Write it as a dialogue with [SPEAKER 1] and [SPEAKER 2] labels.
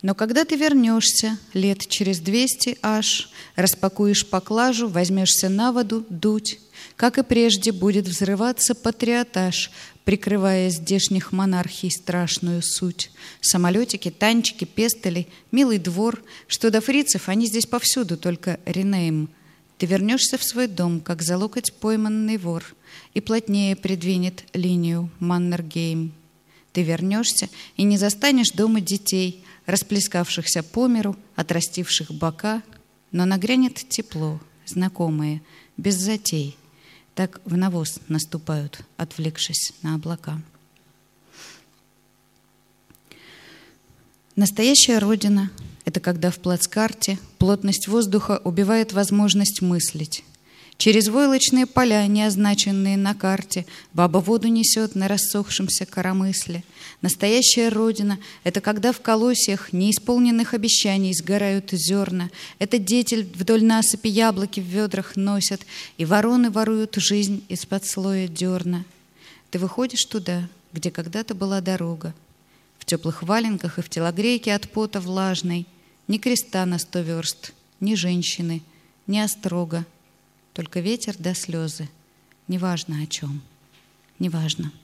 [SPEAKER 1] Но когда ты вернешься, лет через 200 аж, распакуешь поклажу, возьмешься на воду дуть, как и прежде будет взрываться патриотаж, прикрывая здешних монархий страшную суть. Самолетики, танчики, пестели, милый двор, что до фрицев, они здесь повсюду, только ренейм. Ты вернешься в свой дом, как за локоть пойманный вор, и плотнее придвинет линию Маннергейм. Ты вернешься и не застанешь дома детей, расплескавшихся по миру, отрастивших бока, но нагрянет тепло, знакомое, без затей. Так в навоз наступают, отвлекшись на облака. Настоящая родина — это когда в плацкарте плотность воздуха убивает возможность мыслить. Через войлочные поля, не означенные на карте, баба воду несет на рассохшемся коромысле. Настоящая родина — это когда в колосьях неисполненных обещаний сгорают зерна. Это дети вдоль насыпи яблоки в ведрах носят, и вороны воруют жизнь из-под слоя дерна. Ты выходишь туда, где когда-то была дорога, в теплых валенках и в телогрейке от пота влажной. Ни креста на 100 верст, ни женщины, ни острога. Только ветер да слезы. Неважно о чем. Неважно.